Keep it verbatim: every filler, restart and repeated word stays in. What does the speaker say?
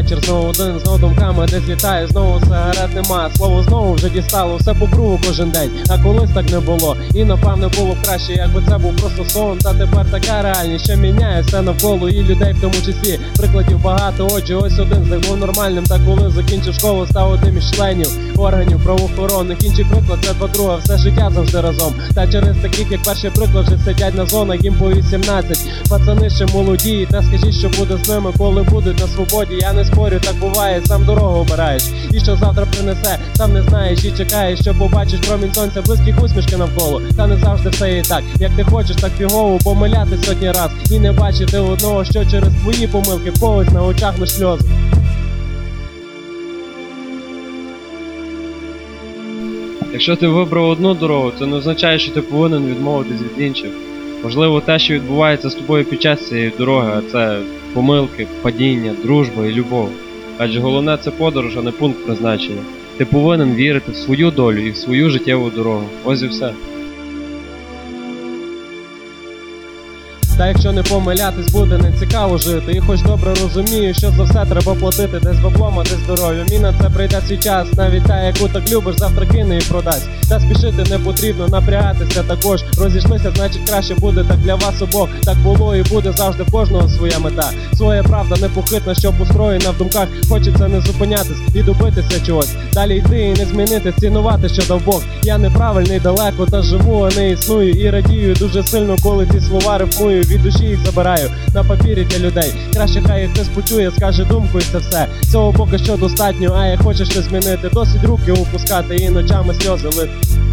вечір, знову один, знову думками десь літаю, знову сигарет нема, слово знову вже дістало, все по кругу кожен день, а колись так не було, і напевне було б краще, якби це був просто сон, та тепер така реальність, що міняє все навколо і людей в тому числі, прикладів багато, отже, ось один з них був нормальним, та коли закінчив школу, став одним із членів органів правоохоронних, інший приклад це подруга, все життя завжди разом, та через таких, як перший приклад, вже сидять на зонах, їм по вісімнадцять, пацани ще молоді, та скажіть, що буде з ними, коли будуть на свободі, я не спорю, так буває, сам дорогу обираєш, і що завтра принесе, сам не знаєш і чекаєш, що побачиш промінь сонця, близьких усмішки навколо, та не завжди все і так, як ти хочеш, так фігово помилятись сотні раз, і не бачити одного, що через твої помилки в когось на очах лиш сльози. Якщо ти вибрав одну дорогу, це не означає, що ти повинен відмовитись від інших. Можливо, те, що відбувається з тобою під час цієї дороги, а це помилки, падіння, дружба і любов. Адже головне це подорож, а не пункт призначення. Ти повинен вірити в свою долю і в свою життєву дорогу. Ось і все. Та якщо не помилятись, буде не цікаво жити. І хоч добре розумію, що за все треба платити, десь баблом, а десь здоров'ям. І на це прийде свій час, навіть та, яку так любиш, завтра кине і продасть. Та спішити не потрібно, напрягатися також. Розійшлися, значить краще буде так для вас обох. Так було і буде завжди в кожного своя мета. Своя правда непохитна, що построєна в думках. Хочеться не зупинятись і добитися чогось. Далі йти і не змінити, цінувати, що дав Бог. Я неправильний далеко, та живу, а не існую. І радію дуже сильно, коли ці слова рифмую. Від душі їх забираю на папірі для людей. Краще хай їх хтось почує, скаже думку і це все. Цього поки що достатньо, а як хочеш щось змінити, досить руки опускати і ночами сльози лити.